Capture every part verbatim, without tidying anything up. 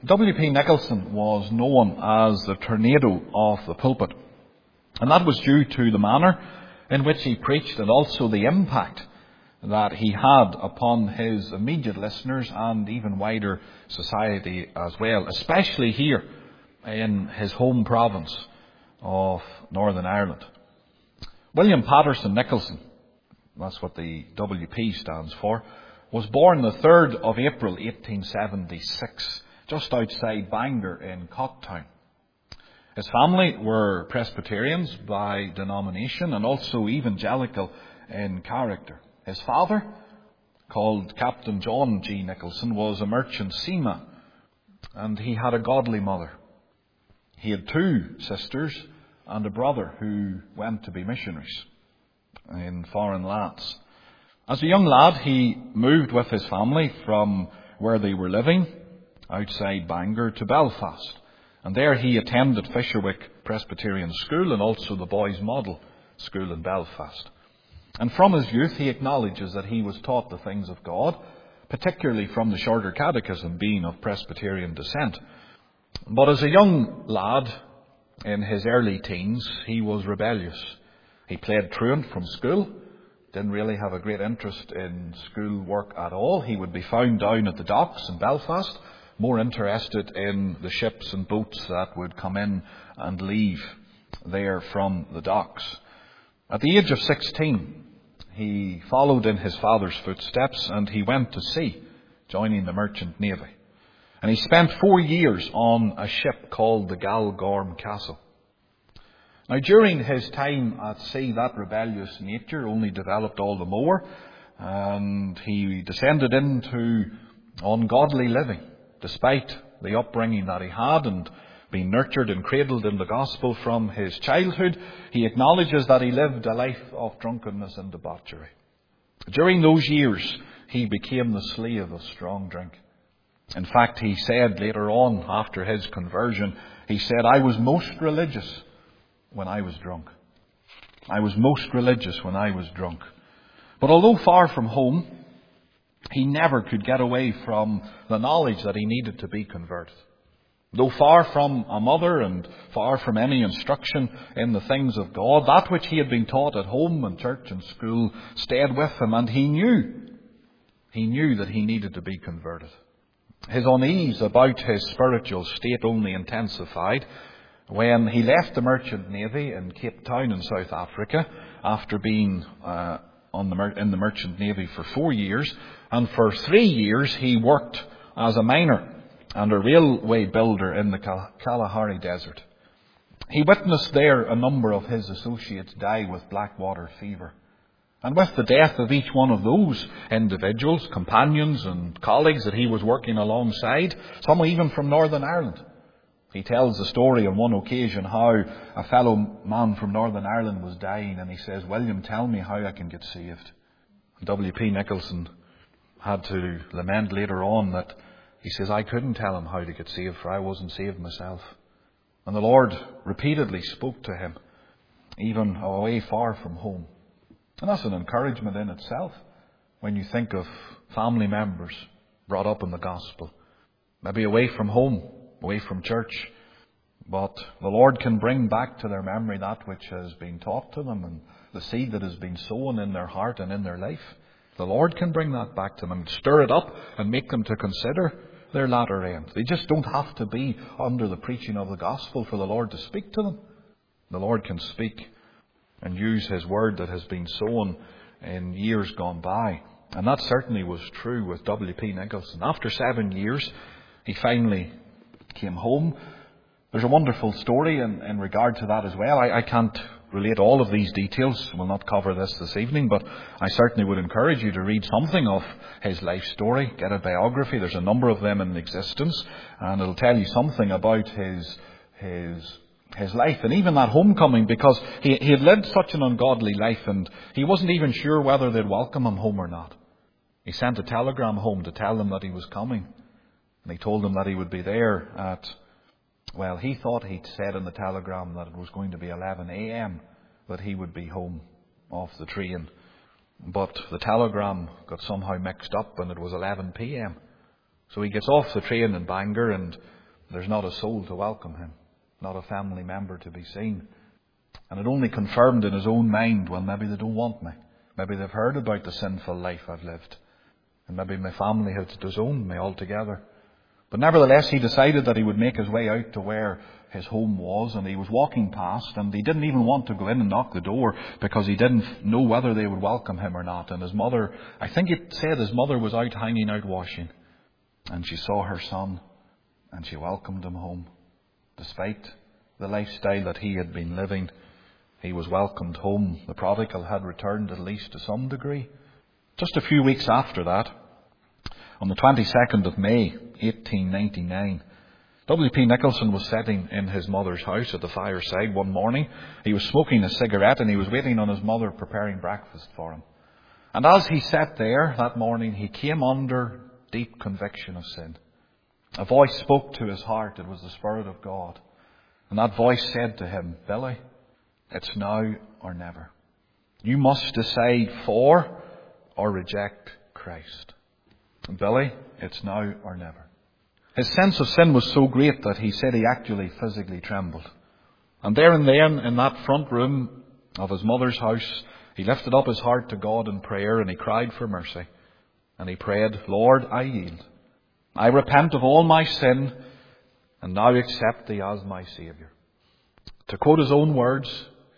W P Nicholson was known as the tornado of the pulpit, and that was due to the manner in which he preached and also the impact that he had upon his immediate listeners and even wider society as well, especially here in his home province of Northern Ireland. William Patterson Nicholson, that's what the W P stands for, was born the third of April eighteen seventy-six, just outside Bangor in Cocktown. His family were Presbyterians by denomination and also evangelical in character. His father, called Captain John G. Nicholson, was a merchant seaman, and he had a godly mother. He had two sisters and a brother who went to be missionaries in foreign lands. As a young lad, he moved with his family from where they were living outside Bangor to Belfast. And there he attended Fisherwick Presbyterian School and also the Boys' Model School in Belfast. And from his youth he acknowledges that he was taught the things of God, particularly from the Shorter Catechism, being of Presbyterian descent. But as a young lad in his early teens, he was rebellious. He played truant from school, didn't really have a great interest in school work at all. He would be found down at the docks in Belfast, more interested in the ships and boats that would come in and leave there from the docks. At the age of sixteen, he followed in his father's footsteps and he went to sea, joining the Merchant Navy. And he spent four years on a ship called the Galgorm Castle. Now, during his time at sea, that rebellious nature only developed all the more, and he descended into ungodly living, despite the upbringing that he had and being nurtured and cradled in the gospel from his childhood. He acknowledges that he lived a life of drunkenness and debauchery. During those years, he became the slave of strong drink. In fact, he said later on, after his conversion, he said, "I was most religious when I was drunk. I was most religious when I was drunk." But although far from home, he never could get away from the knowledge that he needed to be converted. Though far from a mother and far from any instruction in the things of God, that which he had been taught at home and church and school stayed with him, and he knew, he knew that he needed to be converted. His unease about his spiritual state only intensified when he left the Merchant Navy in Cape Town in South Africa after being uh, on the mer- in the Merchant Navy for four years. And for three years he worked as a miner and a railway builder in the Kal- Kalahari Desert. He witnessed there a number of his associates die with blackwater fever. And with the death of each one of those individuals, companions and colleagues that he was working alongside, some even from Northern Ireland, he tells the story on one occasion how a fellow man from Northern Ireland was dying, and he says, "William, tell me how I can get saved." W P Nicholson had to lament later on that he says, "I couldn't tell him how to get saved, for I wasn't saved myself." And the Lord repeatedly spoke to him, even away far from home. And that's an encouragement in itself when you think of family members brought up in the gospel, maybe away from home, away from church, but the Lord can bring back to their memory that which has been taught to them and the seed that has been sown in their heart and in their life. The Lord can bring that back to them and stir it up and make them to consider their latter end. They just don't have to be under the preaching of the gospel for the Lord to speak to them. The Lord can speak and use His word that has been sown in years gone by. And that certainly was true with W P Nicholson. After seven years, he finally came home. There's a wonderful story in, in regard to that as well. I, I can't relate all of these details. We'll not cover this this evening, but I certainly would encourage you to read something of his life story, get a biography. There's a number of them in existence, and it'll tell you something about his his his life and even that homecoming, because he, he had lived such an ungodly life and he wasn't even sure whether they'd welcome him home or not. He sent a telegram home to tell them that he was coming, and he told them that he would be there at, well, he thought he'd said in the telegram that it was going to be eleven a.m. that he would be home off the train, but the telegram got somehow mixed up and it was eleven p.m. So he gets off the train in Bangor, and there's not a soul to welcome him, not a family member to be seen. And it only confirmed in his own mind, well, maybe they don't want me. Maybe they've heard about the sinful life I've lived. And maybe my family has disowned me altogether. But nevertheless, he decided that he would make his way out to where his home was, and he was walking past, and he didn't even want to go in and knock the door because he didn't know whether they would welcome him or not. And his mother, I think it said his mother was out hanging out washing, and she saw her son, and she welcomed him home. Despite the lifestyle that he had been living, he was welcomed home. The prodigal had returned, at least to some degree. Just a few weeks after that, on the twenty-second of May, eighteen ninety-nine, W P Nicholson was sitting in his mother's house at the fireside one morning. He was smoking a cigarette, and he was waiting on his mother preparing breakfast for him. And as he sat there that morning, he came under deep conviction of sin. A voice spoke to his heart. It was the Spirit of God. And that voice said to him, Billy, it's now or never. You must decide for or reject Christ. And Billy, it's now or never. His sense of sin was so great that he said he actually physically trembled. And there and then, in that front room of his mother's house, he lifted up his heart to God in prayer, and he cried for mercy. And he prayed, Lord, I yield. I repent of all my sin, and now accept Thee as my Saviour. To quote his own words,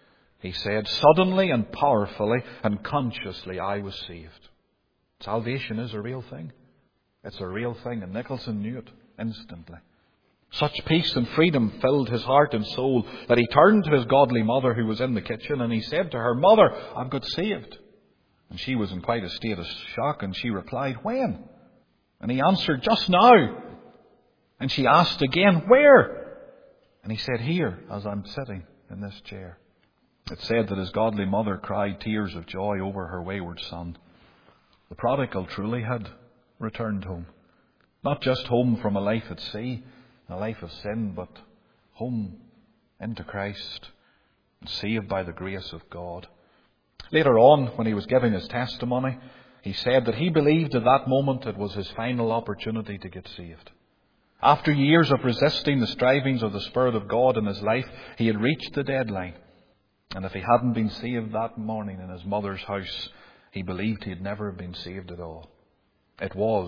he said, suddenly and powerfully and consciously I was saved. Salvation is a real thing. It's a real thing, and Nicholson knew it instantly. Such peace and freedom filled his heart and soul that he turned to his godly mother who was in the kitchen, and he said to her, Mother, I've got saved. And she was in quite a state of shock, and she replied, When? And he answered, Just now. And she asked again, Where? And he said, Here, as I'm sitting in this chair. It said that his godly mother cried tears of joy over her wayward son. The prodigal truly had returned home. Not just home from a life at sea, a life of sin, but home into Christ, and saved by the grace of God. Later on, when he was giving his testimony, he said that he believed at that moment it was his final opportunity to get saved. After years of resisting the strivings of the Spirit of God in his life, he had reached the deadline. And if he hadn't been saved that morning in his mother's house, he believed he had never been saved at all. It was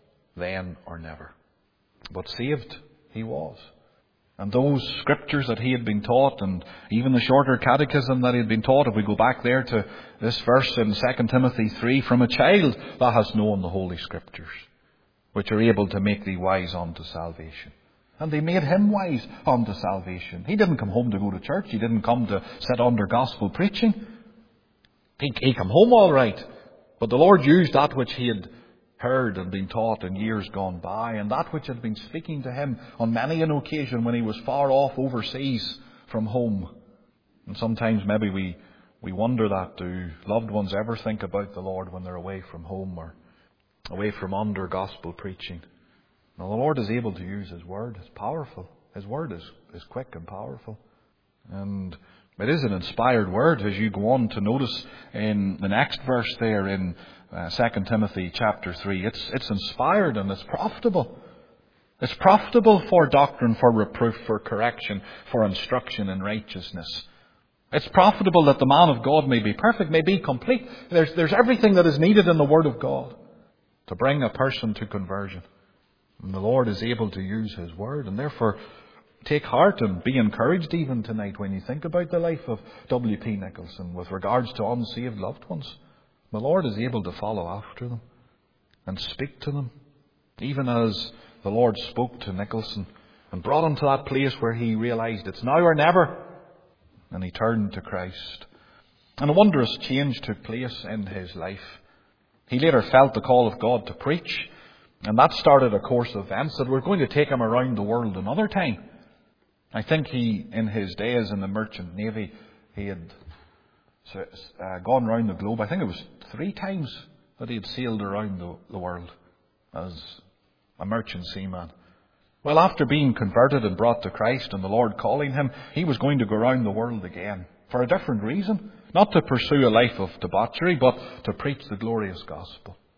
then or never. But saved he was. And those scriptures that he had been taught, and even the shorter catechism that he had been taught, if we go back there to this verse in Second Timothy three, from a child thou hast known the Holy Scriptures, which are able to make thee wise unto salvation. And they made him wise unto salvation. He didn't come home to go to church. He didn't come to sit under gospel preaching. He, he came home all right. But the Lord used that which he had heard and been taught in years gone by, and that which had been speaking to him on many an occasion when he was far off overseas from home. And sometimes maybe we, we wonder that, do loved ones ever think about the Lord when they're away from home or away from under gospel preaching? Now the Lord is able to use His Word. It's powerful. His Word is, is quick and powerful. And it is an inspired Word, as you go on to notice in the next verse there in Uh, Second Timothy chapter three. It's, it's inspired and it's profitable. It's profitable for doctrine, for reproof, for correction, for instruction in righteousness. It's profitable that the man of God may be perfect, may be complete. There's, there's everything that is needed in the Word of God to bring a person to conversion. And the Lord is able to use His Word, and therefore take heart and be encouraged even tonight when you think about the life of W P Nicholson with regards to unsaved loved ones. The Lord is able to follow after them and speak to them, even as the Lord spoke to Nicholson and brought him to that place where he realized it's now or never, and he turned to Christ. And a wondrous change took place in his life. He later felt the call of God to preach, and that started a course of events that were going to take him around the world another time. I think he, in his days in the Merchant Navy, he had So it's uh, gone around the globe. I think it was three times that he had sailed around the, the world as a merchant seaman. Well, after being converted and brought to Christ and the Lord calling him, he was going to go around the world again for a different reason. Not to pursue a life of debauchery, but to preach the glorious gospel.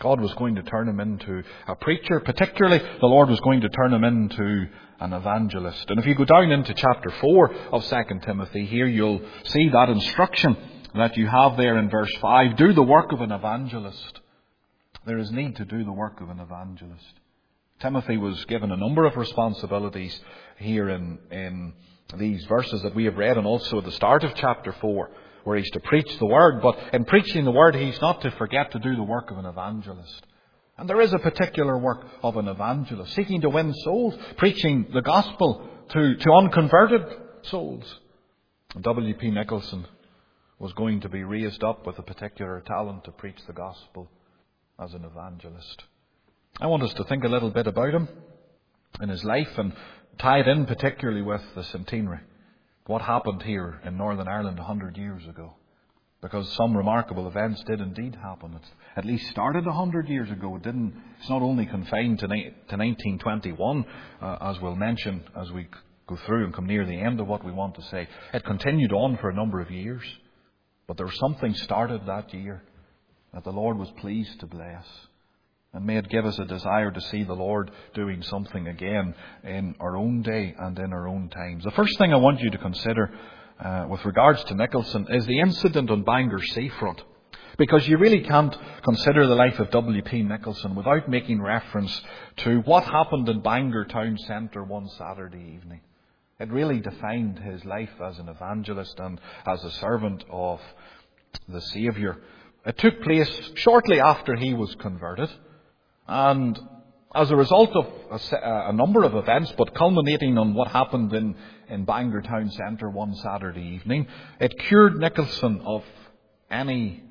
God was going to turn him into a preacher. Particularly, the Lord was going to turn him into an evangelist. And if you go down into chapter four of Second Timothy, here you'll see that instruction that you have there in verse five. Do the work of an evangelist. There is need to do the work of an evangelist. Timothy was given a number of responsibilities here in, in these verses that we have read, and also at the start of chapter four, where he's to preach the word. But in preaching the word, he's not to forget to do the work of an evangelist. And there is a particular work of an evangelist, seeking to win souls, preaching the gospel to, to unconverted souls. W P Nicholson was going to be raised up with a particular talent to preach the gospel as an evangelist. I want us to think a little bit about him in his life and tie it in particularly with the centenary. What happened here in Northern Ireland a hundred years ago. Because some remarkable events did indeed happen. It at least started a hundred years ago. It didn't. It's not only confined to, ni- to nineteen twenty-one, uh, as we'll mention as we go through and come near the end of what we want to say. It continued on for a number of years. But there was something started that year that the Lord was pleased to bless. And may it give us a desire to see the Lord doing something again in our own day and in our own times. The first thing I want you to consider uh, with regards to Nicholson is the incident on Bangor seafront. Because you really can't consider the life of W P Nicholson without making reference to what happened in Bangor town centre one Saturday evening. It really defined his life as an evangelist and as a servant of the Saviour. It took place shortly after he was converted. And as a result of a, a number of events, but culminating on what happened in, in Bangor town centre one Saturday evening, it cured Nicholson of any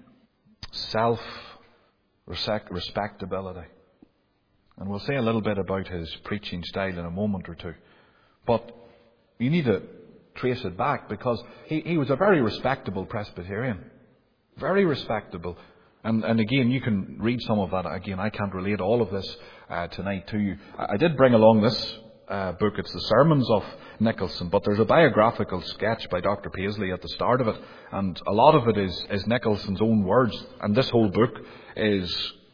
self-respectability. And we'll say a little bit about his preaching style in a moment or two. But you need to trace it back, because he, he was a very respectable Presbyterian. Very respectable. And, and again, you can read some of that. Again, I can't relate all of this uh, tonight to you. I, I did bring along this uh, book. It's the Sermons of Nicholson. But there's a biographical sketch by Doctor Paisley at the start of it. And a lot of it is, is Nicholson's own words. And this whole book is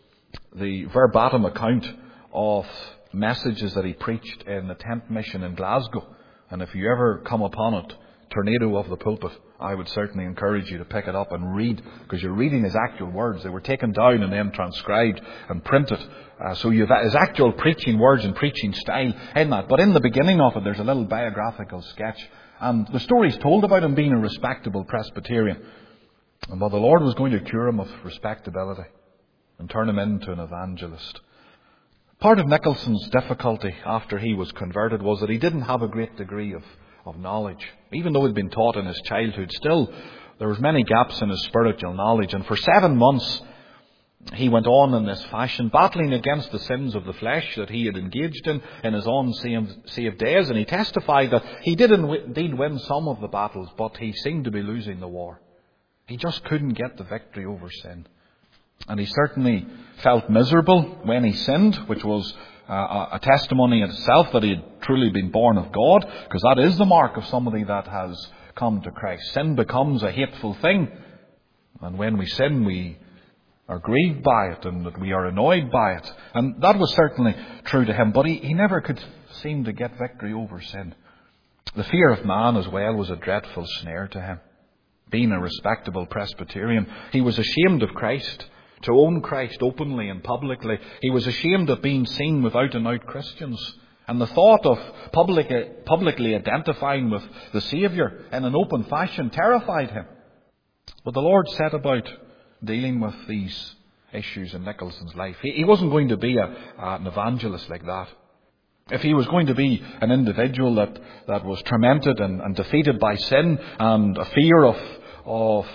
the verbatim account of messages that he preached in the tent mission in Glasgow. And if you ever come upon it, Tornado of the Pulpit, I would certainly encourage you to pick it up and read, because you're reading his actual words. They were taken down and then transcribed and printed. Uh, so you've his actual preaching words and preaching style in that. But in the beginning of it, there's a little biographical sketch. And the story's told about him being a respectable Presbyterian. And but the Lord was going to cure him of respectability and turn him into an evangelist. Part of Nicholson's difficulty after he was converted was that he didn't have a great degree of of knowledge. Even though he'd been taught in his childhood, still there was many gaps in his spiritual knowledge. And for seven months he went on in this fashion, battling against the sins of the flesh that he had engaged in in his unsaved days. And he testified that he did indeed win some of the battles, but he seemed to be losing the war. He just couldn't get the victory over sin. And he certainly felt miserable when he sinned, which was Uh, a testimony in itself that he had truly been born of God, because that is the mark of somebody that has come to Christ. Sin becomes a hateful thing, and when we sin we are grieved by it and that we are annoyed by it, and that was certainly true to him, but he, he never could seem to get victory over sin. The fear of man as well was a dreadful snare to him. Being a respectable Presbyterian, he was ashamed of Christ. To own Christ openly and publicly. He was ashamed of being seen with out and out Christians. And the thought of public, publicly identifying with the Saviour in an open fashion terrified him. But the Lord set about dealing with these issues in Nicholson's life. He, he wasn't going to be a, an evangelist like that. If he was going to be an individual that, that was tormented and, and defeated by sin and a fear of, of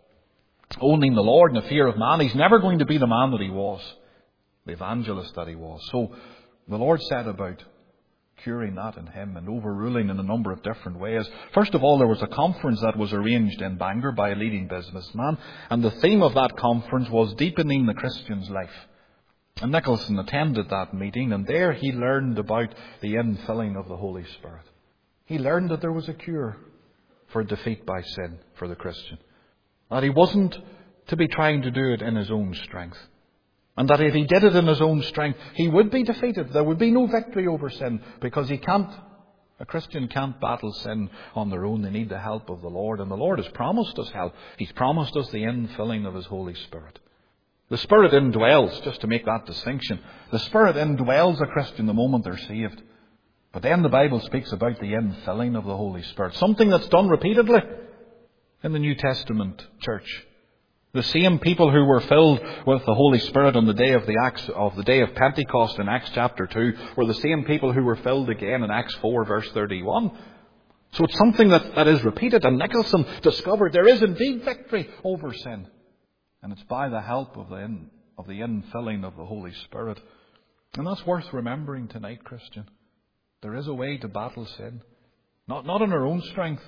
owning the Lord and a fear of man, he's never going to be the man that he was, the evangelist that he was. So the Lord set about curing that in him and overruling in a number of different ways. First of all, there was a conference that was arranged in Bangor by a leading businessman, and the theme of that conference was deepening the Christian's life. And Nicholson attended that meeting, and there he learned about the infilling of the Holy Spirit. He learned that there was a cure for defeat by sin for the Christian. That he wasn't to be trying to do it in his own strength. And that if he did it in his own strength, he would be defeated. There would be no victory over sin, because he can't, a Christian can't battle sin on their own. They need the help of the Lord. And the Lord has promised us help. He's promised us the infilling of his Holy Spirit. The Spirit indwells, just to make that distinction, the Spirit indwells a Christian the moment they're saved. But then the Bible speaks about the infilling of the Holy Spirit, something that's done repeatedly in the New Testament church. The same people who were filled with the Holy Spirit on the day of the Acts of the day of Pentecost in Acts chapter two were the same people who were filled again in Acts four verse thirty-one. So it's something that, that is repeated, and Nicholson discovered there is indeed victory over sin. And it's by the help of the in, of the infilling of the Holy Spirit. And that's worth remembering tonight, Christian. There is a way to battle sin. Not, not in our own strength.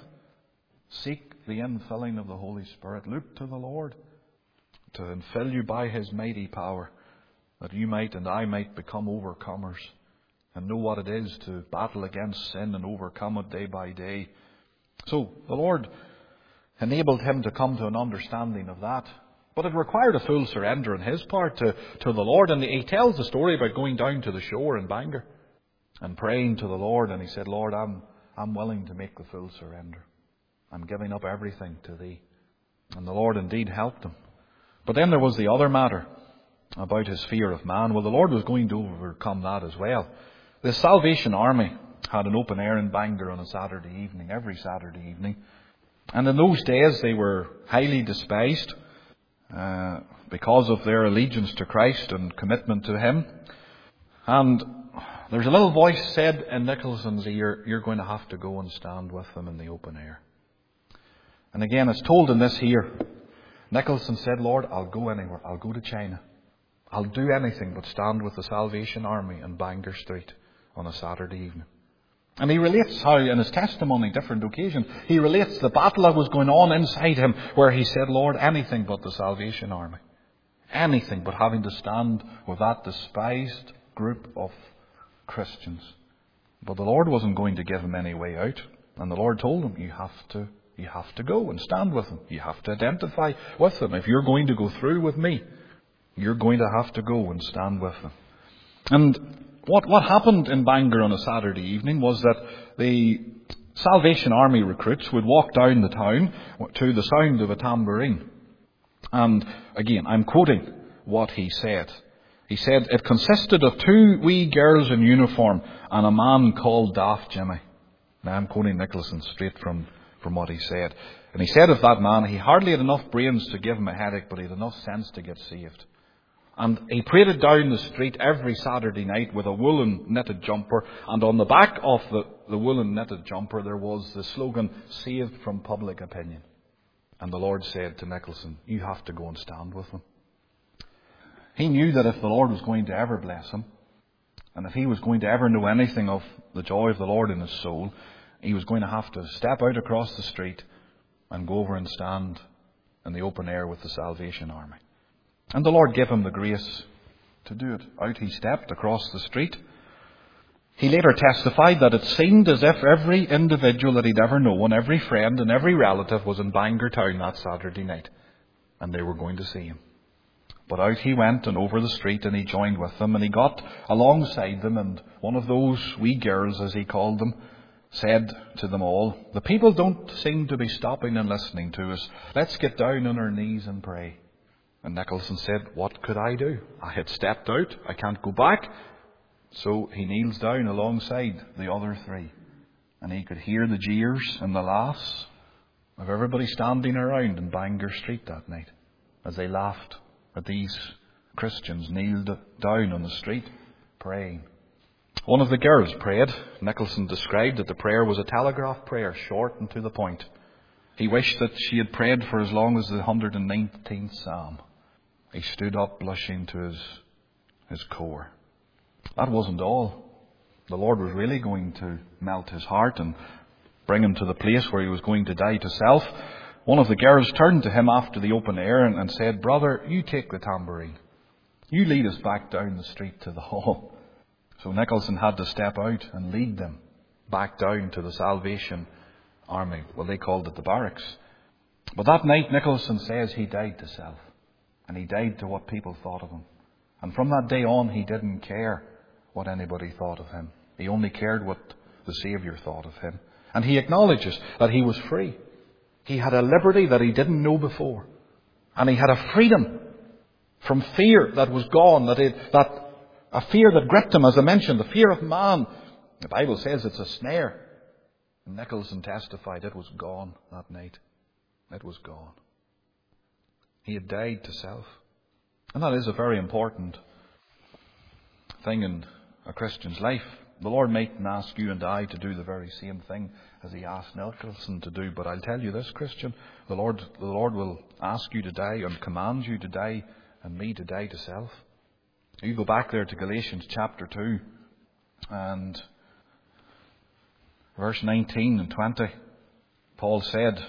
Seek the infilling of the Holy Spirit. Look to the Lord to infill you by his mighty power, that you might and I might become overcomers and know what it is to battle against sin and overcome it day by day. So the Lord enabled him to come to an understanding of that. But it required a full surrender on his part to, to the Lord. And he tells the story about going down to the shore in Bangor and praying to the Lord. And he said, Lord, I'm, I'm willing to make the full surrender. I'm giving up everything to thee. And the Lord indeed helped him. But then there was the other matter about his fear of man. Well, the Lord was going to overcome that as well. The Salvation Army had an open air in Bangor on a Saturday evening, every Saturday evening. And in those days they were highly despised uh, because of their allegiance to Christ and commitment to him. And there's a little voice said in Nicholson's ear, you're going to have to go and stand with them in the open air. And again, it's told in this here. Nicholson said, Lord, I'll go anywhere. I'll go to China. I'll do anything but stand with the Salvation Army in Bangor Street on a Saturday evening. And he relates how, in his testimony, different occasions, he relates the battle that was going on inside him, where he said, Lord, anything but the Salvation Army. Anything but having to stand with that despised group of Christians. But the Lord wasn't going to give him any way out. And the Lord told him, you have to You have to go and stand with them. You have to identify with them. If you're going to go through with me, you're going to have to go and stand with them. And what, what happened in Bangor on a Saturday evening was that the Salvation Army recruits would walk down the town to the sound of a tambourine. And again, I'm quoting what he said. He said, it consisted of two wee girls in uniform and a man called Daft Jimmy. Now I'm quoting Nicholson straight from from what he said. And he said of that man, he hardly had enough brains to give him a headache, but he had enough sense to get saved. And he paraded down the street every Saturday night with a woolen knitted jumper, and on the back of the, the woolen knitted jumper there was the slogan, saved from public opinion. And the Lord said to Nicholson, you have to go and stand with them. He knew that if the Lord was going to ever bless him, and if he was going to ever know anything of the joy of the Lord in his soul, he was going to have to step out across the street and go over and stand in the open air with the Salvation Army. And the Lord gave him the grace to do it. Out he stepped across the street. He later testified that it seemed as if every individual that he'd ever known, every friend and every relative was in Bangor town that Saturday night. And they were going to see him. But out he went and over the street and he joined with them and he got alongside them, and one of those wee girls, as he called them, said to them all, the people don't seem to be stopping and listening to us. Let's get down on our knees and pray. And Nicholson said, what could I do? I had stepped out. I can't go back. So he kneels down alongside the other three. And he could hear the jeers and the laughs of everybody standing around in Bangor Street that night as they laughed at these Christians kneeled down on the street praying. One of the girls prayed. Nicholson described that the prayer was a telegraph prayer, short and to the point. He wished that she had prayed for as long as the one hundred nineteenth Psalm. He stood up blushing to his, his core. That wasn't all. The Lord was really going to melt his heart and bring him to the place where he was going to die to self. One of the girls turned to him after the open air and, and said, brother, you take the tambourine. You lead us back down the street to the hall. So Nicholson had to step out and lead them back down to the Salvation Army. Well, they called it the barracks. But that night, Nicholson says he died to self. And he died to what people thought of him. And from that day on, he didn't care what anybody thought of him. He only cared what the Saviour thought of him. And he acknowledges that he was free. He had a liberty that he didn't know before. And he had a freedom from fear that was gone, that, it, that a fear that gripped him, as I mentioned, the fear of man. The Bible says it's a snare. And Nicholson testified it was gone that night. It was gone. He had died to self. And that is a very important thing in a Christian's life. The Lord mightn't ask you and I to do the very same thing as he asked Nicholson to do. But I'll tell you this, Christian, the Lord, the Lord will ask you to die and command you to die and me to die to self. You go back there to Galatians chapter two and verse nineteen and twenty. Paul said,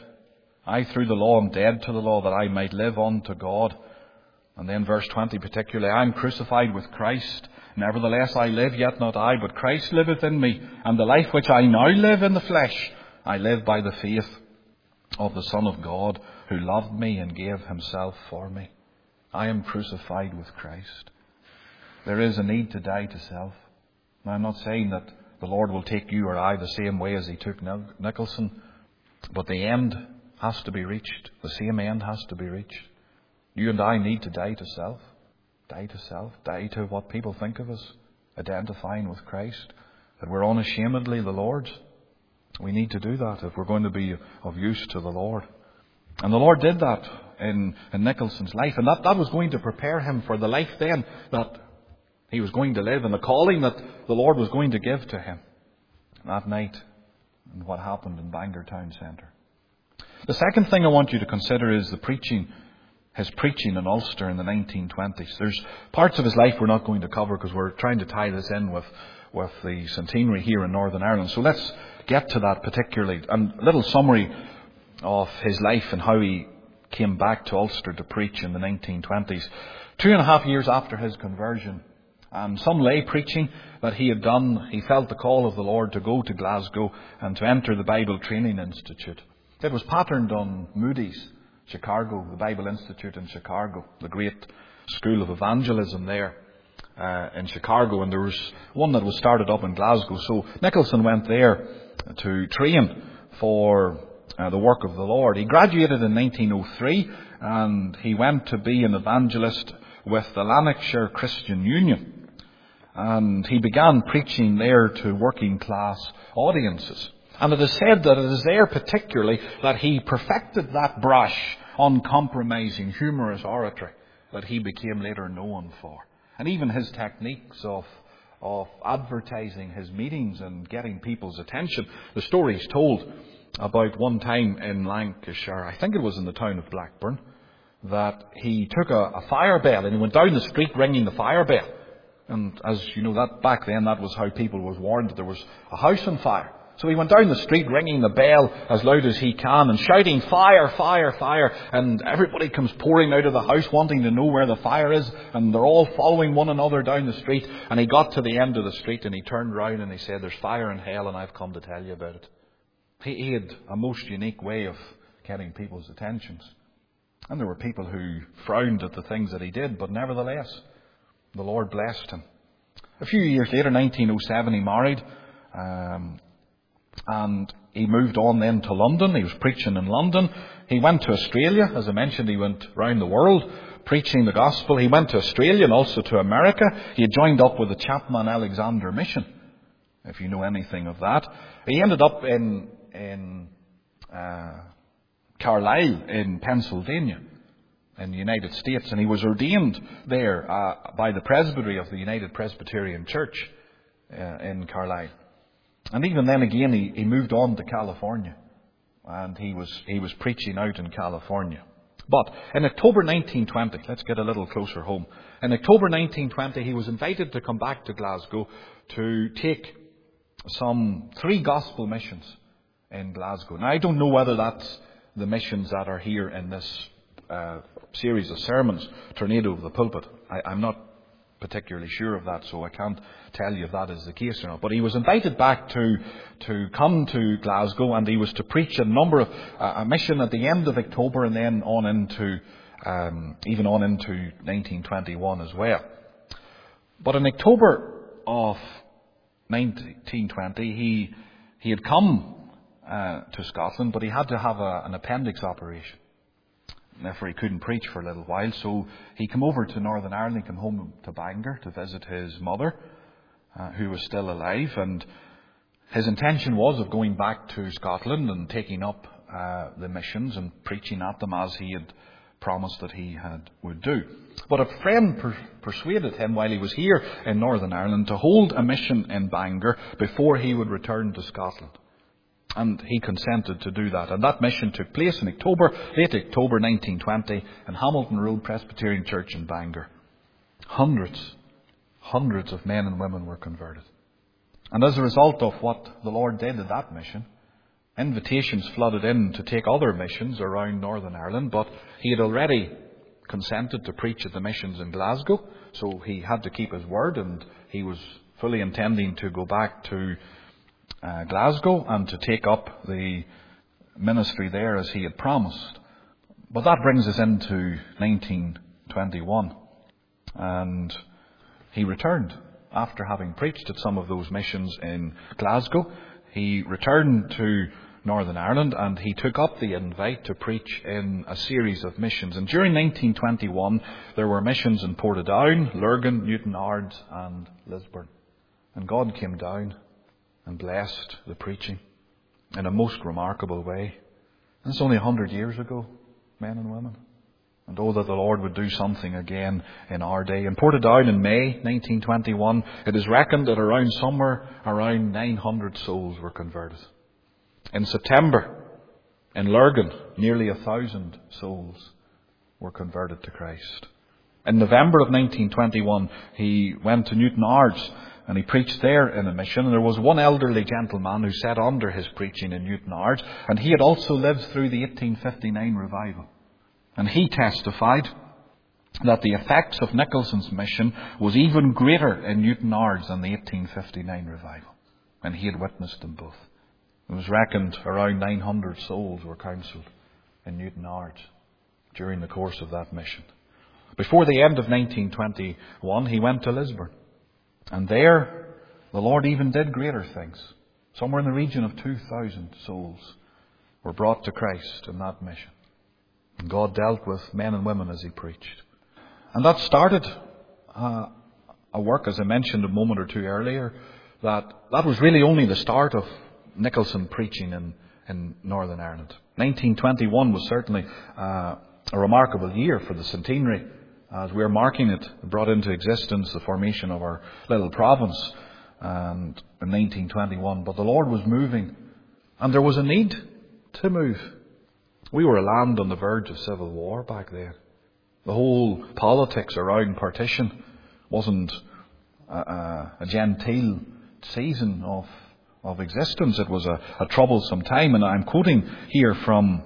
I through the law am dead to the law that I might live unto God. And then verse twenty particularly, I am crucified with Christ. Nevertheless I live, yet not I, but Christ liveth in me. And the life which I now live in the flesh, I live by the faith of the Son of God, who loved me and gave himself for me. I am crucified with Christ. There is a need to die to self. Now, I'm not saying that the Lord will take you or I the same way as he took Nicholson, but the end has to be reached. The same end has to be reached. You and I need to die to self. Die to self. Die to what people think of us. Identifying with Christ. That we're unashamedly the Lord's. We need to do that if we're going to be of use to the Lord. And the Lord did that in, in Nicholson's life. And that, that was going to prepare him for the life then that he was going to live and the calling that the Lord was going to give to him that night and what happened in Bangor Town Centre. The second thing I want you to consider is the preaching, his preaching in Ulster in the nineteen twenties. There's parts of his life we're not going to cover because we're trying to tie this in with, with the centenary here in Northern Ireland. So let's get to that particularly. And a little summary of his life and how he came back to Ulster to preach in the nineteen twenties. Two and a half years after his conversion, and some lay preaching that he had done, he felt the call of the Lord to go to Glasgow and to enter the Bible Training Institute. It was patterned on Moody's, Chicago, the Bible Institute in Chicago, the great school of evangelism there uh, in Chicago. And there was one that was started up in Glasgow. So Nicholson went there to train for uh, the work of the Lord. He graduated in nineteen oh three and he went to be an evangelist with the Lanarkshire Christian Union. And he began preaching there to working class audiences. And it is said that it is there particularly that he perfected that brash, uncompromising, humorous oratory that he became later known for. And even his techniques of, of advertising his meetings and getting people's attention. The story is told about one time in Lancashire, I think it was in the town of Blackburn, that he took a, a fire bell and he went down the street ringing the fire bell. And as you know, that back then that was how people was warned that there was a house on fire. So he went down the street ringing the bell as loud as he can and shouting, fire, fire, fire. And everybody comes pouring out of the house wanting to know where the fire is. And they're all following one another down the street. And he got to the end of the street and he turned round and he said, there's fire in hell and I've come to tell you about it. He, he had a most unique way of getting people's attentions. And there were people who frowned at the things that he did, but nevertheless, the Lord blessed him. A few years later, nineteen oh seven, he married. Um, And he moved on then to London. He was preaching in London. He went to Australia. As I mentioned, he went round the world preaching the gospel. He went to Australia and also to America. He had joined up with the Chapman Alexander Mission, if you know anything of that. He ended up in, in uh, Carlisle in Pennsylvania in the United States. And he was ordained there uh, by the presbytery of the United Presbyterian Church uh, in Carlisle. And even then again, he, he moved on to California. And he was he was preaching out in California. But in October nineteen twenty, let's get a little closer home. In October nineteen twenty, he was invited to come back to Glasgow to take some three gospel missions in Glasgow. Now, I don't know whether that's the missions that are here in this uh, series of sermons, Tornado of the Pulpit. I, I'm not particularly sure of that, so I can't tell you if that is the case or not. But he was invited back to to come to Glasgow, and he was to preach a number of uh, a mission at the end of October, and then on into um, even on into nineteen twenty-one as well. But in October of nineteen twenty, he he had come uh, to Scotland, but he had to have a, an appendix operation. Therefore, he couldn't preach for a little while, so he came over to Northern Ireland. He came home to Bangor to visit his mother, uh, who was still alive, and his intention was of going back to Scotland and taking up uh, the missions and preaching at them as he had promised that he had would do. But a friend per- persuaded him while he was here in Northern Ireland to hold a mission in Bangor before he would return to Scotland. And he consented to do that. And that mission took place in October, late October nineteen twenty, in Hamilton Road Presbyterian Church in Bangor. Hundreds, hundreds of men and women were converted. And as a result of what the Lord did at that mission, invitations flooded in to take other missions around Northern Ireland, but he had already consented to preach at the missions in Glasgow, so he had to keep his word, and he was fully intending to go back to uh, Glasgow and to take up the ministry there as he had promised. But that brings us into nineteen twenty-one, and he returned after having preached at some of those missions in Glasgow. He returned to Northern Ireland and he took up the invite to preach in a series of missions. And during nineteen twenty-one, there were missions in Portadown, Lurgan, Newtownards and Lisburn. And God came down and blessed the preaching in a most remarkable way. And it's only a hundred years ago, men and women. And oh, that the Lord would do something again in our day. In Portadown in May nineteen twenty-one, it is reckoned that around somewhere around nine hundred souls were converted. In September, in Lurgan, nearly a thousand souls were converted to Christ. In November of nineteen twenty-one, he went to Newtownards and he preached there in a mission. And there was one elderly gentleman who sat under his preaching in Newtownards, and he had also lived through the eighteen fifty-nine revival. And he testified that the effects of Nicholson's mission was even greater in Newtownards than the eighteen fifty-nine revival. And he had witnessed them both. It was reckoned around nine hundred souls were counselled in Newtownards during the course of that mission. Before the end of nineteen twenty-one, he went to Lisburn. And there, the Lord even did greater things. Somewhere in the region of two thousand souls were brought to Christ in that mission. And God dealt with men and women as he preached. And that started uh, a work, as I mentioned a moment or two earlier, that that was really only the start of Nicholson preaching in, in Northern Ireland. nineteen twenty-one was certainly uh, a remarkable year for the centenary, as we're marking it, brought into existence the formation of our little province and in nineteen twenty-one. But the Lord was moving, and there was a need to move. We were a land on the verge of civil war back then. The whole politics around partition wasn't a, a, a genteel season of of existence. It was a, a troublesome time. And I'm quoting here from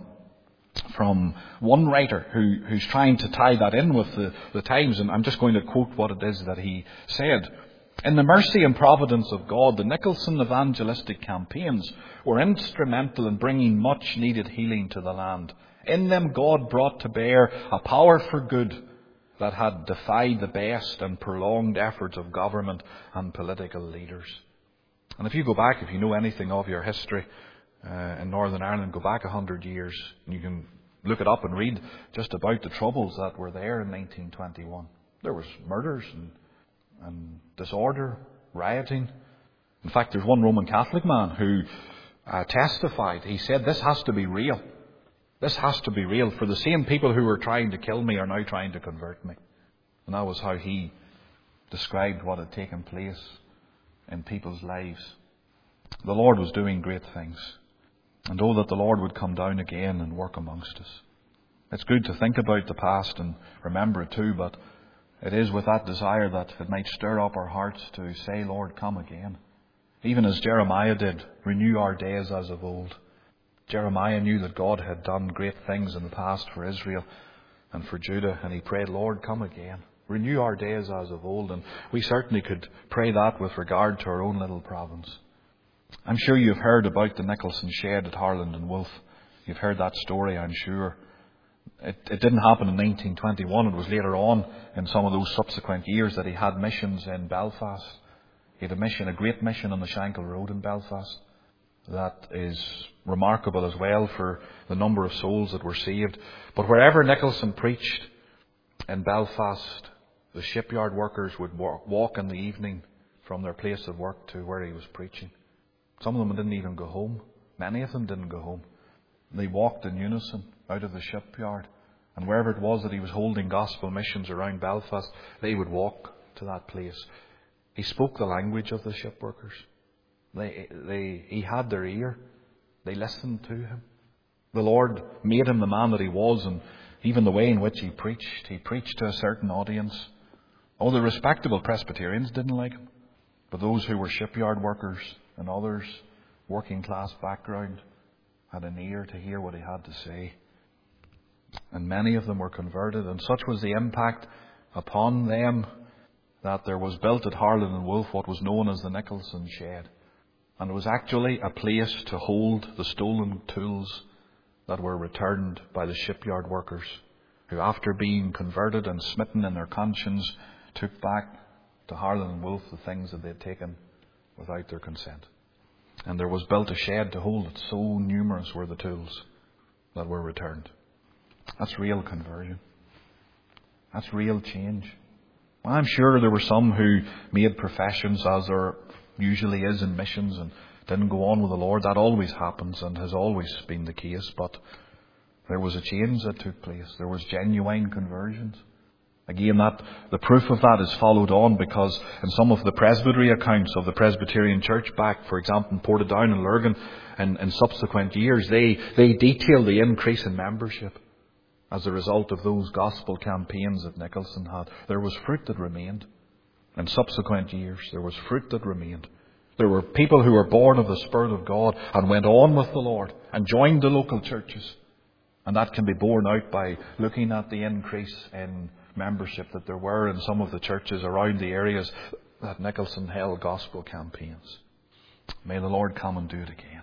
from one writer who, who's trying to tie that in with the, the times. And I'm just going to quote what it is that he said. In the mercy and providence of God, the Nicholson evangelistic campaigns were instrumental in bringing much needed healing to the land. In them God brought to bear a power for good that had defied the best and prolonged efforts of government and political leaders. And if you go back, if you know anything of your history uh, in Northern Ireland, go back a hundred years, and you can look it up and read just about the troubles that were there in nineteen twenty-one. There was murders and, and disorder, rioting. In fact, there's one Roman Catholic man who uh, testified. He said, "This has to be real. This has to be real. For the same people who were trying to kill me are now trying to convert me." And that was how he described what had taken place in people's lives. The Lord was doing great things. And oh, that the Lord would come down again and work amongst us. It's good to think about the past and remember it too, but it is with that desire that it might stir up our hearts to say, "Lord, come again." Even as Jeremiah did, renew our days as of old. Jeremiah knew that God had done great things in the past for Israel and for Judah, and he prayed, "Lord, come again. Renew our days as of old." And we certainly could pray that with regard to our own little province. I'm sure you've heard about the Nicholson shed at Harland and Wolff. You've heard that story, I'm sure. It, it didn't happen in nineteen twenty-one. It was later on in some of those subsequent years that he had missions in Belfast. He had a mission, a great mission on the Shankill Road in Belfast. That is remarkable as well for the number of souls that were saved. But wherever Nicholson preached in Belfast, the shipyard workers would walk in the evening from their place of work to where he was preaching. Some of them didn't even go home. Many of them didn't go home. They walked in unison out of the shipyard. And wherever it was that he was holding gospel missions around Belfast, they would walk to that place. He spoke the language of the ship workers. They, they, he had their ear. They listened to him. The Lord made him the man that he was, and even the way in which he preached, he preached to a certain audience. Oh, the respectable Presbyterians didn't like him. But those who were shipyard workers and others, working class background, had an ear to hear what he had to say. And many of them were converted, and such was the impact upon them that there was built at Harland and Wolff what was known as the Nicholson Shed. And it was actually a place to hold the stolen tools that were returned by the shipyard workers, who after being converted and smitten in their conscience, took back to Harland and Wolff the things that they had taken without their consent. And there was built a shed to hold it. So numerous were the tools that were returned. That's real conversion. That's real change. Well, I'm sure there were some who made professions, as there usually is in missions, and didn't go on with the Lord. That always happens and has always been the case. But there was a change that took place. There was genuine conversions. Again, that the proof of that is followed on, because in some of the presbytery accounts of the Presbyterian Church back, for example, in Portadown and Lurgan, and in subsequent years, they, they detail the increase in membership as a result of those gospel campaigns that Nicholson had. There was fruit that remained. In subsequent years, there was fruit that remained. There were people who were born of the Spirit of God and went on with the Lord and joined the local churches. And that can be borne out by looking at the increase in membership that there were in some of the churches around the areas that Nicholson held gospel campaigns. May the Lord come and do it again.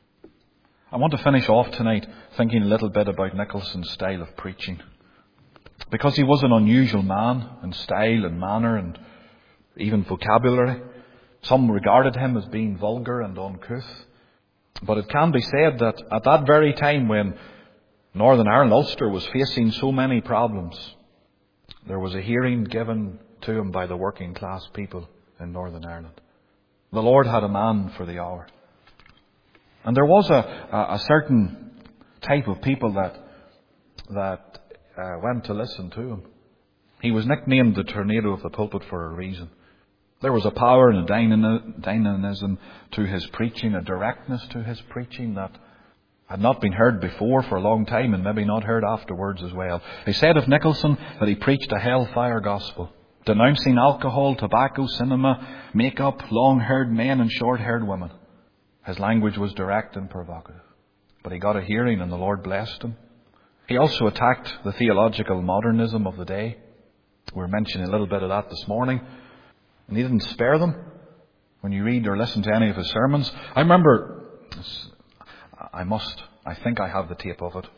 I want to finish off tonight thinking a little bit about Nicholson's style of preaching. Because he was an unusual man in style and manner and even vocabulary. Some regarded him as being vulgar and uncouth. But it can be said that at that very time when Northern Ireland, Ulster, was facing so many problems, there was a hearing given to him by the working class people in Northern Ireland. The Lord had a man for the hour. And there was a, a, a certain type of people that that uh, went to listen to him. He was nicknamed the Tornado of the Pulpit for a reason. There was a power and a dynamism to his preaching, a directness to his preaching that had not been heard before for a long time, and maybe not heard afterwards as well. They said of Nicholson that he preached a hellfire gospel, denouncing alcohol, tobacco, cinema, make-up, long-haired men and short-haired women. His language was direct and provocative. But he got a hearing and the Lord blessed him. He also attacked the theological modernism of the day. We were mentioning a little bit of that this morning. And he didn't spare them. When you read or listen to any of his sermons, I remember, I must, I think I have the tape of it.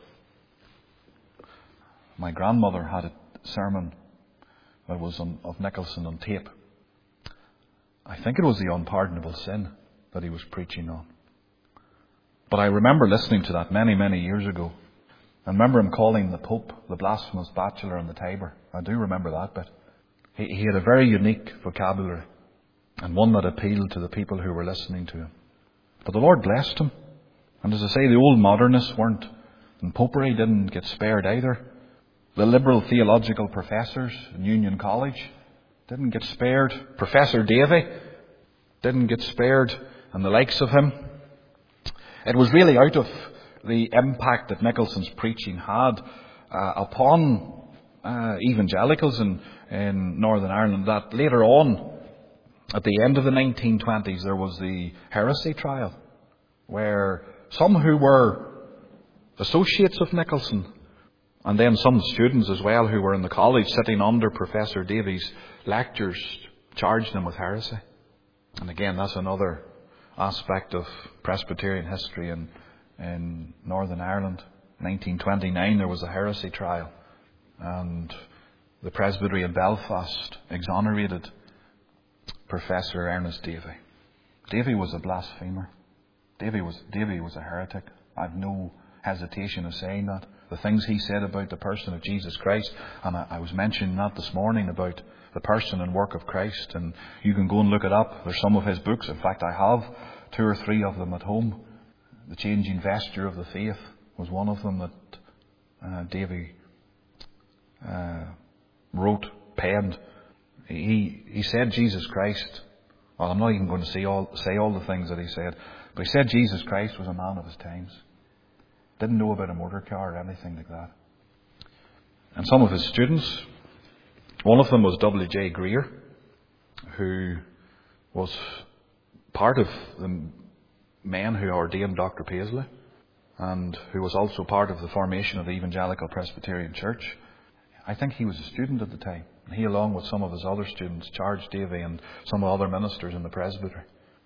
My grandmother had a sermon that was on, of Nicholson on tape. I think it was the unpardonable sin that he was preaching on. But I remember listening to that many, many years ago. I remember him calling the Pope the blasphemous bachelor on the Tiber. I do remember that bit. He, he had a very unique vocabulary, and one that appealed to the people who were listening to him. But the Lord blessed him. And as I say, the old modernists weren't, and popery didn't get spared either. The liberal theological professors in Union College didn't get spared. Professor Davy didn't get spared, and the likes of him. It was really out of the impact that Nicholson's preaching had uh, upon uh, evangelicals in, in Northern Ireland that later on, at the end of the nineteen twenties, there was the heresy trial, where some who were associates of Nicholson, and then some students as well who were in the college sitting under Professor Davies' lectures, charged them with heresy. And again, that's another aspect of Presbyterian history in, in Northern Ireland. nineteen twenty-nine there was a heresy trial, and the Presbytery in Belfast exonerated Professor Ernest Davey. Davey was a blasphemer. Davey was, Davey was a heretic. I've no hesitation of saying that. The things he said about the person of Jesus Christ, and I, I was mentioning that this morning about the person and work of Christ, and you can go and look it up. There's some of his books. In fact, I have two or three of them at home. The Changing Vesture of the Faith was one of them that uh, Davey uh, wrote, penned. He he said Jesus Christ. Well, I'm not even going to say all say all the things that he said, but he said Jesus Christ was a man of his times. Didn't know about a motor car or anything like that. And some of his students, one of them was W J Greer, who was part of the men who ordained Doctor Paisley, and who was also part of the formation of the Evangelical Presbyterian Church. I think he was a student at the time. He, along with some of his other students, charged Davey and some other ministers in the presbytery.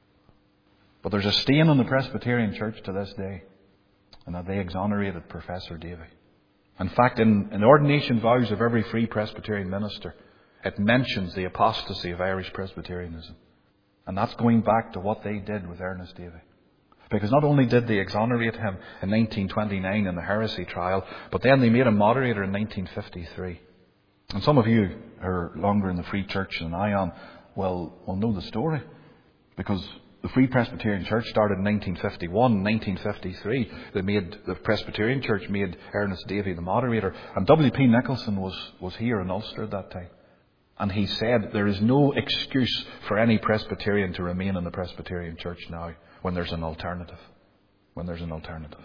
But there's a stain on the Presbyterian Church to this day, and that they exonerated Professor Davey. In fact, in, in the ordination vows of every free Presbyterian minister, it mentions the apostasy of Irish Presbyterianism. And that's going back to what they did with Ernest Davey. Because not only did they exonerate him in nineteen twenty-nine in the heresy trial, but then they made him moderator in nineteen fifty-three. And some of you who are longer in the Free Church than I am will, will know the story. Because the Free Presbyterian Church started in nineteen fifty-one. In nineteen fifty-three, they made, the Presbyterian Church made Ernest Davey the moderator. And W P Nicholson was, was here in Ulster at that time. And he said there is no excuse for any Presbyterian to remain in the Presbyterian Church now when there's an alternative. When there's an alternative.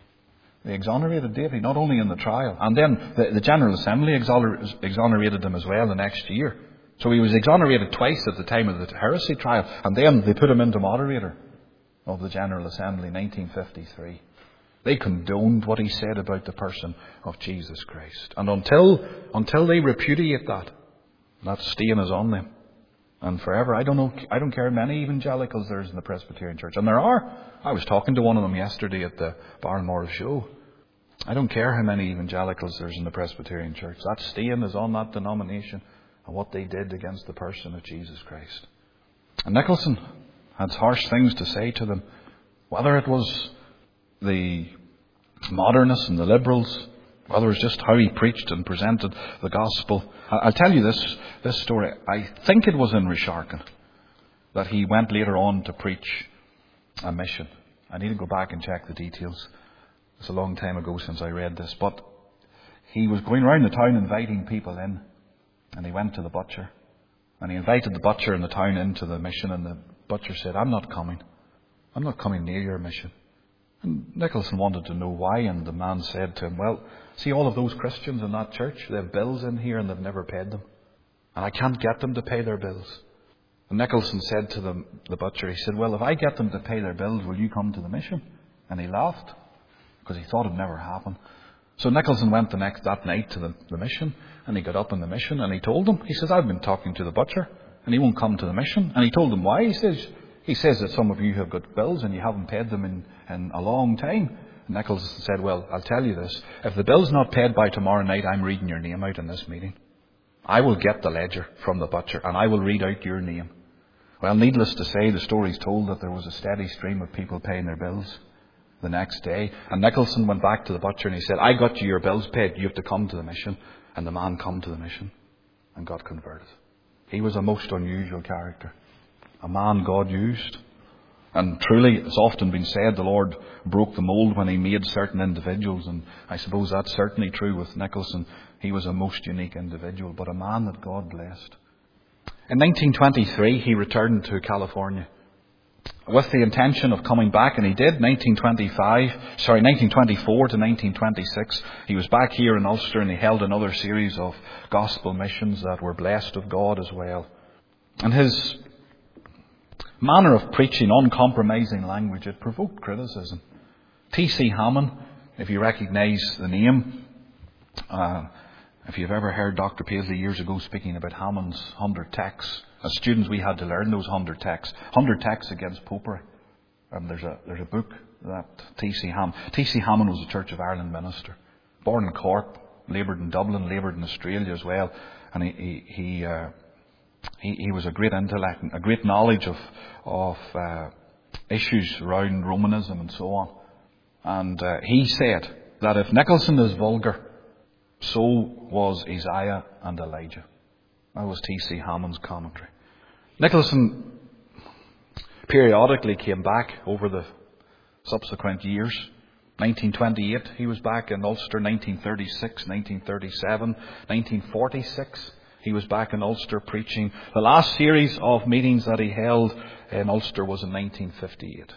They exonerated Davey, not only in the trial. And then the, the General Assembly exoner, exonerated him as well the next year. So he was exonerated twice at the time of the heresy trial. And then they put him into moderator of the General Assembly in nineteen fifty-three. They condoned what he said about the person of Jesus Christ. And until, until they repudiate that, that stain is on them. And forever. I don't know, I don't care how many evangelicals there's in the Presbyterian Church. And there are. I was talking to one of them yesterday at the Barnmore show. I don't care how many evangelicals there's in the Presbyterian Church. That stain is on that denomination and what they did against the person of Jesus Christ. And Nicholson had harsh things to say to them. Whether it was the modernists and the liberals, whether it was just how he preached and presented the gospel. I'll tell you this, this story. I think it was in Resharkin that he went later on to preach a mission. I need to go back and check the details. It's a long time ago since I read this. But he was going around the town inviting people in. And he went to the butcher. And he invited the butcher in the town into the mission. And the butcher said, I'm not coming. I'm not coming near your mission. And Nicholson wanted to know why. And the man said to him, well, see all of those Christians in that church? They have bills in here and they've never paid them. And I can't get them to pay their bills. And Nicholson said to the, the butcher, he said, well, if I get them to pay their bills, will you come to the mission? And he laughed because he thought it'd never happen. So Nicholson went the next that night to the, the mission, and he got up in the mission and he told them, he says, I've been talking to the butcher and he won't come to the mission. And he told them why. He says, he says that some of you have got bills and you haven't paid them in, in a long time. And Nicholson said, well, I'll tell you this. If the bill's not paid by tomorrow night, I'm reading your name out in this meeting. I will get the ledger from the butcher and I will read out your name. Well, needless to say, the story's told that there was a steady stream of people paying their bills the next day. And Nicholson went back to the butcher and he said, I got you your bills paid. You have to come to the mission. And the man come to the mission and got converted. He was a most unusual character. A man God used. And truly, it's often been said, the Lord broke the mould when he made certain individuals. And I suppose that's certainly true with Nicholson. He was a most unique individual, but a man that God blessed. In nineteen twenty-three, he returned to California with the intention of coming back, and he did. nineteen twenty-five, sorry, nineteen twenty-four to nineteen twenty-six, he was back here in Ulster, and he held another series of gospel missions that were blessed of God as well. And his manner of preaching, uncompromising language, it provoked criticism. T C Hammond, if you recognise the name, uh, if you've ever heard Doctor Paisley years ago speaking about Hammond's hundred texts, as students we had to learn those hundred texts, hundred texts against popery. Um, there's a there's a book that T C Hammond T C Hammond was a Church of Ireland minister, born in Cork, laboured in Dublin, laboured in Australia as well, and he he he, uh, he, he was a great intellect, a great knowledge of of uh, issues around Romanism and so on. And uh, he said that if Nicholson is vulgar, so was Isaiah and Elijah. That was T C Hammond's commentary. Nicholson periodically came back over the subsequent years. nineteen twenty-eight, he was back in Ulster. nineteen thirty-six, nineteen thirty-seven, nineteen forty-six, he was back in Ulster preaching. The last series of meetings that he held in Ulster was in nineteen fifty-eight.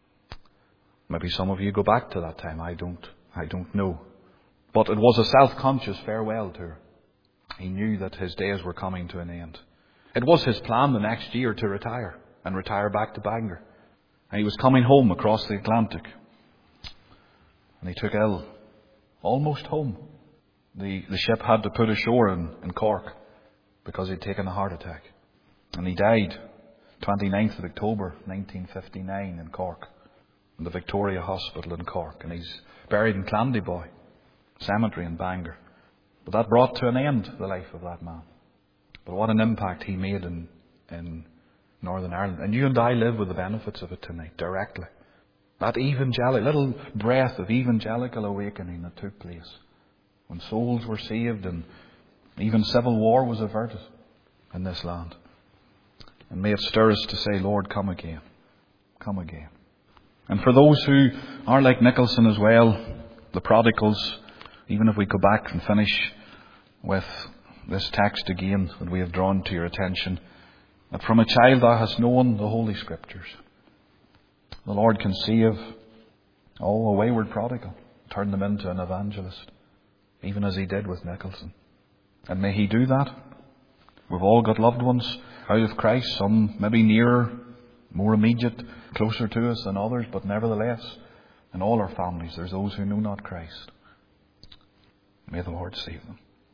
Maybe some of you go back to that time. I don't. I don't know. But it was a self-conscious farewell tour. He knew that his days were coming to an end. It was his plan the next year to retire and retire back to Bangor. And he was coming home across the Atlantic. And he took ill. Almost home. The, the ship had to put ashore in, in Cork because he'd taken a heart attack. And he died twenty-ninth of October nineteen fifty-nine in Cork, in the Victoria Hospital in Cork. And he's buried in Clandyboy Cemetery in Bangor. But that brought to an end the life of that man. But what an impact he made in, in Northern Ireland. And you and I live with the benefits of it tonight, directly. That evangelical, little breath of evangelical awakening that took place when souls were saved and even civil war was averted in this land. And may it stir us to say, Lord, come again. Come again. And for those who are like Nicholson as well, the prodigals, even if we go back and finish with this text again that we have drawn to your attention, that from a child thou hast known the Holy Scriptures. The Lord can save, oh, a wayward prodigal, turn them into an evangelist, even as he did with Nicholson. And may he do that. We've all got loved ones out of Christ, some maybe nearer, more immediate, closer to us than others, but nevertheless, in all our families, there's those who know not Christ. May the Lord save them.